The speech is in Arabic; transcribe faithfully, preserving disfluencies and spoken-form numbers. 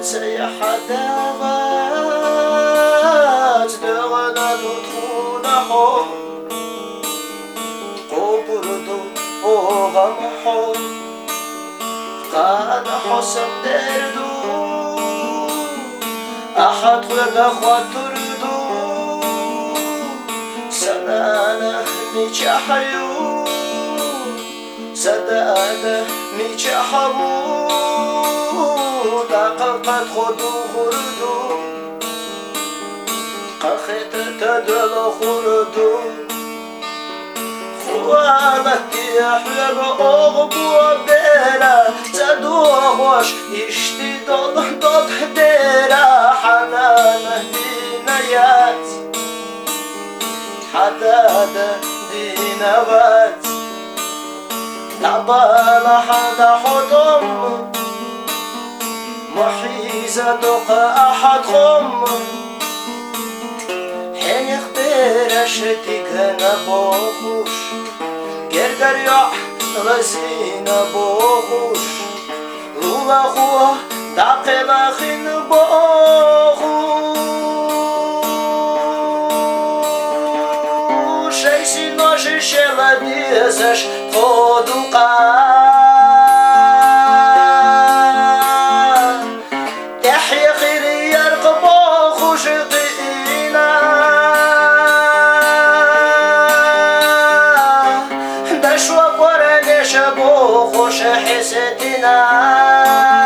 سيحداغات دغنا نطخونحو قبردو وغمحو قان حسن دردو أحد غدا خاطردو سنانا ميشحيو سدانا ميشحبو دققت خدو خردو قخت تدلو خردو خوالتي أحلب أغبو بيرا تدوغوش يشتي دول دول ديرا حنانه دينيات حداد دينوات نعبال حدا حضم محيزة دق أحد خم حين يخبر شتيك نبوخوش قرقر يح غزين بوخوش رولا خوه داقل خين بوخوش ايسي نوشي شلا ديزش تودوقا تحيا خيري يرقب بوخوش قينا دشوا قرنش بوخوش حستنا